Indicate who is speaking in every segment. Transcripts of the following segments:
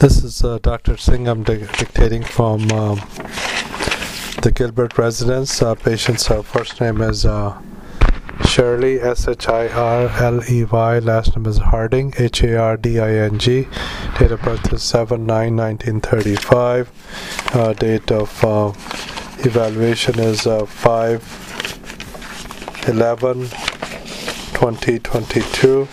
Speaker 1: This is Dr. Singh. I'm dictating from the Gilbert residence. Patient's first name is Shirley, S-H-I-R-L-E-Y. Last name is Harding, H-A-R-D-I-N-G. Date of birth is 7/9/1935. Date of evaluation is 5/11/2022.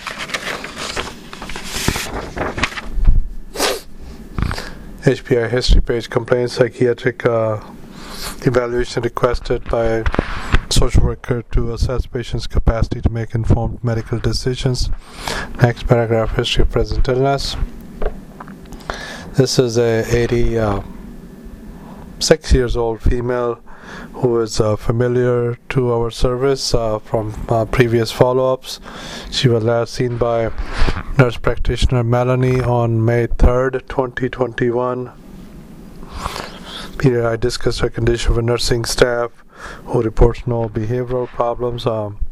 Speaker 1: HPI history page: complaint psychiatric evaluation requested by social worker to assess patient's capacity to make informed medical decisions. Next paragraph: history of present illness. This is a 86 years old female who is familiar to our service from previous follow-ups. She was last seen by nurse practitioner Melanie on May 3rd, 2021. Here I discussed her condition with nursing staff, who reports no behavioral problems.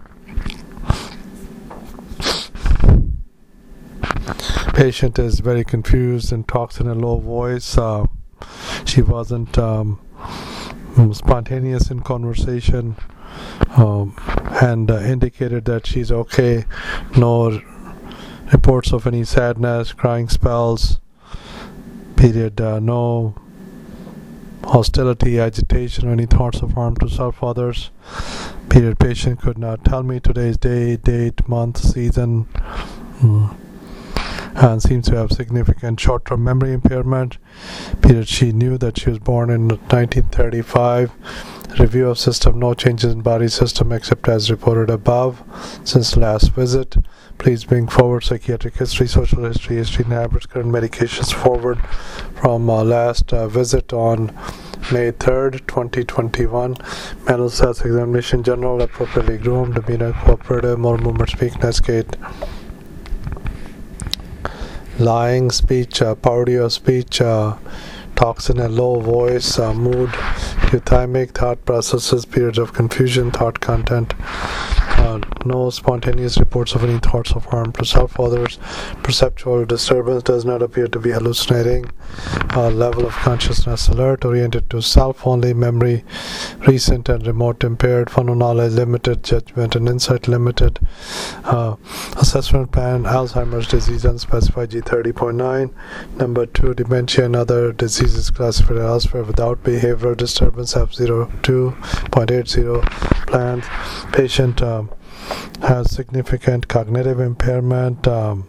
Speaker 1: Patient is very confused and talks in a low voice. She wasn't spontaneous in conversation, and indicated that she's okay. No reports of any sadness, crying spells, no hostility, agitation, or any thoughts of harm to self or others. Patient could not tell me today's day, date, month, season, and seems to have significant short-term memory impairment. She knew that she was born in 1935. Review of system: no changes in body system except as reported above since last visit. Please bring forward psychiatric history, social history, history and habits, current medications forward from last visit on May 3rd, 2021. Mental self-examination: general, appropriately groomed, demeanor cooperative, more movement, weakness, gait, lying, speech, parody of speech, talks in a low voice, mood, euthymic, thought processes, periods of confusion, thought content, no spontaneous reports of any thoughts of harm to self or others. Perceptual disturbance: does not appear to be hallucinating. Level of consciousness: alert, oriented to self only. Memory recent and remote impaired. Funnel knowledge limited. Judgment and insight limited. Assessment plan: Alzheimer's disease unspecified, G30.9. Number 2, dementia and other diseases classified elsewhere without behavioral disturbance, F02.80. Plans: patient has significant cognitive impairment,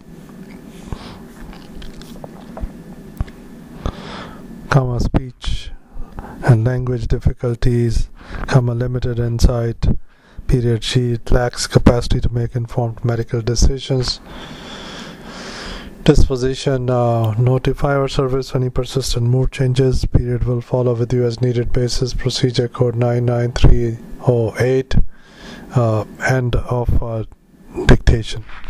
Speaker 1: speech and language difficulties, limited insight, she lacks capacity to make informed medical decisions. Disposition: notify our service any persistent mood changes. Will follow with you as needed basis. Procedure code 99308. End of dictation.